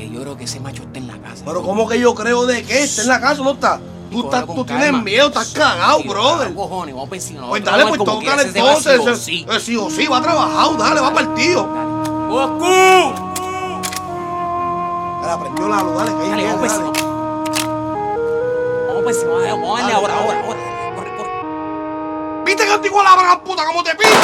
yo creo que ese macho está en la casa. Pero ¿cómo que yo creo de qué? ¿Está en la casa o no está? Tú tienes miedo, estás cagado, brother. Cojones, vamos a encima. Pues dale, pues tócale entonces. Sí o sí, va trabajado, dale, va partido. ¡Goku! Dale, aprendió la luz, dale, que ahí Dale, viene, vamos dale. Vamos para encima, vamos a darle ahora. Corre. ¿Viste que antiguo la gran puta cómo te pide?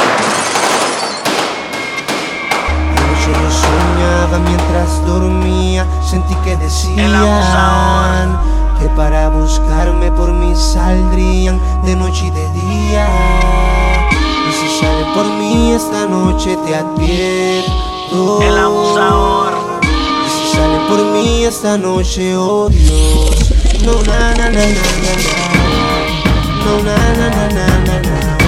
Anoche yo soñaba mientras dormía, sentí que decían que para buscarme por mí saldrían de noche y de día. Y si salen por mí esta noche te advierto. El abusador. Y si salen por mí esta noche, oh Dios. No, na, na, na, na, na, na. No, na, na, na, na, na, na.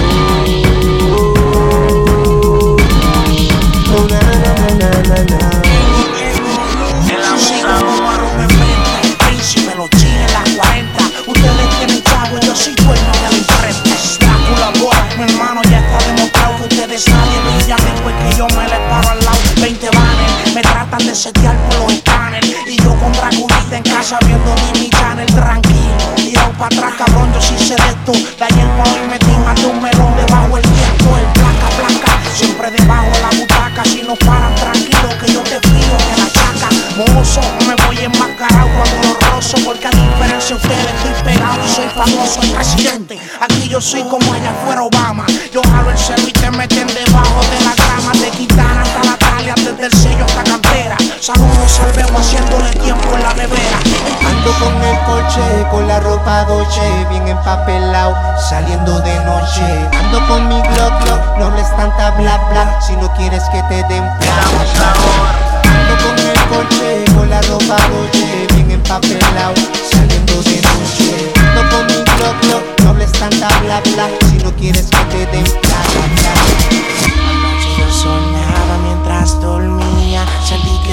No, na, na, na, na, na, na. El abusador. Príncipe, los chiles, las 40. Ustedes tienen chavo y yo soy dueño de la imprenta. Drácula Boy, mi hermano, ya está demostrado que ustedes nadie brillan después que yo me les paro al lado. 20 banners, me tratan de setear por los escáneres. Y yo con Draculita en casa viendo mi Channel tranquilo. Tirado para atrás, cabrón, yo sí sé de esto. De ayer para hoy metí más de un melón debajo el viento. El placa, siempre debajo de la butaca. Si nos paran tranquilo, que yo te frío de la chaca. Mozo, me voy enmascarado cuando lo rozo. Porque a diferencia de ustedes estoy pegado y soy famoso, el presidente. Aquí yo soy como allá fuera Obama. Yo jalo el celo y te meten debajo de la cama. De Quintana hasta la Talia, desde el sello hasta cantera. Saludos, salvemos haciéndole tiempo en la nevera. Ando con el coche, con la ropa Dolce, bien empapelado, saliendo de noche. Ando con mi Glock, no hables tanta bla bla, si no quieres que te den plata. Ando con el coche, con la ropa Dolce, bien empapelado, saliendo de noche. Ando con mi Glock, no hables tanta bla bla, si no quieres que te den plata. Anoche yo soñaba mientras dormía, sentí que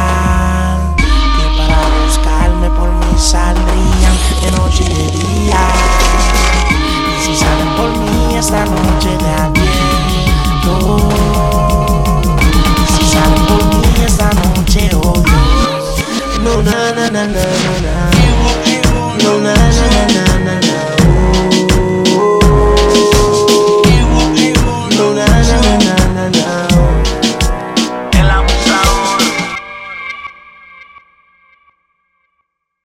decían que para buscarme por mí saldrían de noche y de día.